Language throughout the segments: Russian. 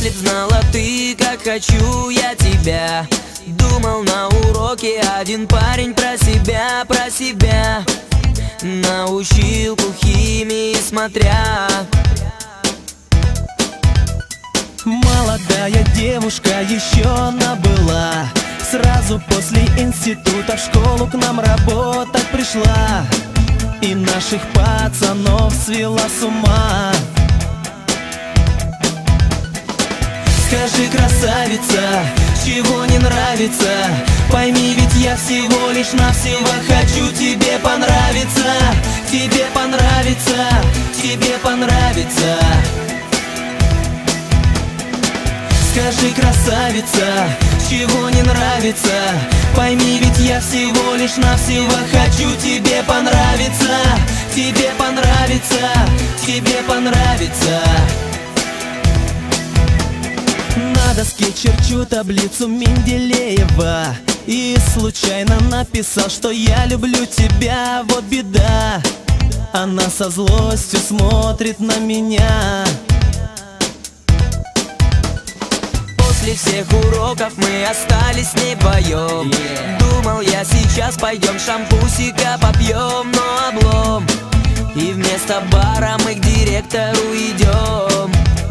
Если б знала ты, как хочу я тебя. Думал на уроке один парень про себя на училку химии смотря. Молодая девушка еще она была. Сразу после института в школу к нам работать пришла и наших пацанов свела с ума. Скажи, красавица, чего не нравится? Пойми, ведь я всего лишь навсего хочу тебе понравиться. Тебе понравится, тебе понравится. Скажи, красавица, чего не нравится? Пойми, ведь я всего лишь навсего хочу тебе понравиться. Тебе понравится, тебе понравится. На доске черчу таблицу Менделеева и случайно написал, что я люблю тебя. Вот беда, она со злостью смотрит на меня. После всех уроков мы остались с ней вдвоем. Думал я, сейчас пойдем шампусика попьем, но облом. И вместо бара мы к директору идем.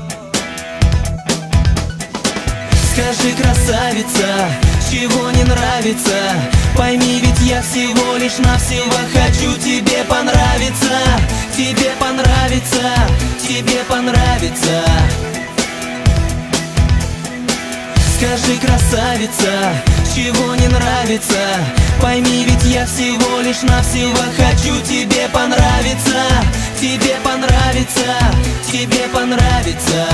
Скажи, красавица, чего не нравится? Пойми, ведь я всего лишь навсего хочу тебе понравиться. Тебе понравится, тебе понравится. Скажи, красавица, чего не нравится? Пойми, ведь я всего лишь навсего хочу тебе понравиться. Тебе понравится, тебе понравится.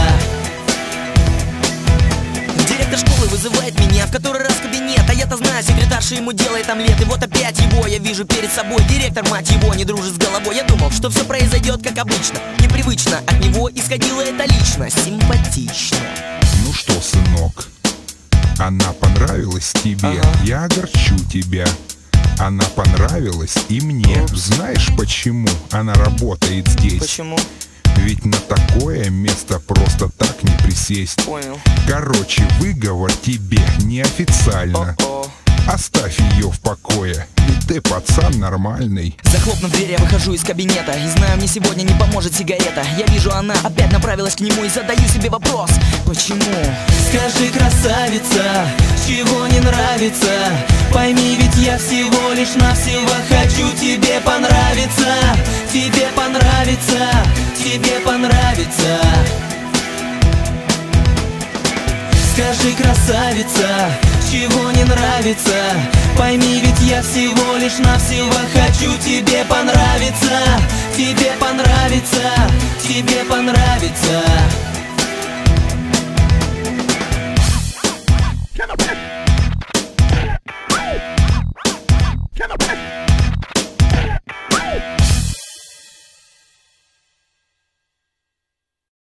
Директор школы вызывает меня в который раз в кабинет. А я-то знаю, секретарша ему делает омлет. И вот опять его я вижу перед собой. Директор, мать его, не дружит с головой. Я думал, что все произойдет как обычно. Непривычно, от него исходила эта личность. Симпатично. Ну что, сынок, она понравилась тебе, я огорчу тебя. Она понравилась и мне. Знаешь, почему она работает здесь? Почему? Ведь на такое место просто так не присесть. Понял. Короче, выговор тебе неофициально. Оставь ее в покое, ведь ты пацан нормальный. Захлопнув дверь, я выхожу из кабинета и знаю, мне сегодня не поможет сигарета. Я вижу, она опять направилась к нему и задаю себе вопрос: почему? Скажи, красавица, чего не нравится? Пойми, ведь я всего лишь навсего хочу тебе понравиться. Тебе понравится, тебе понравится. Скажи, красавица, чего не нравится? Пойми, ведь я всего лишь навсего хочу тебе понравиться. Тебе понравится, тебе понравится.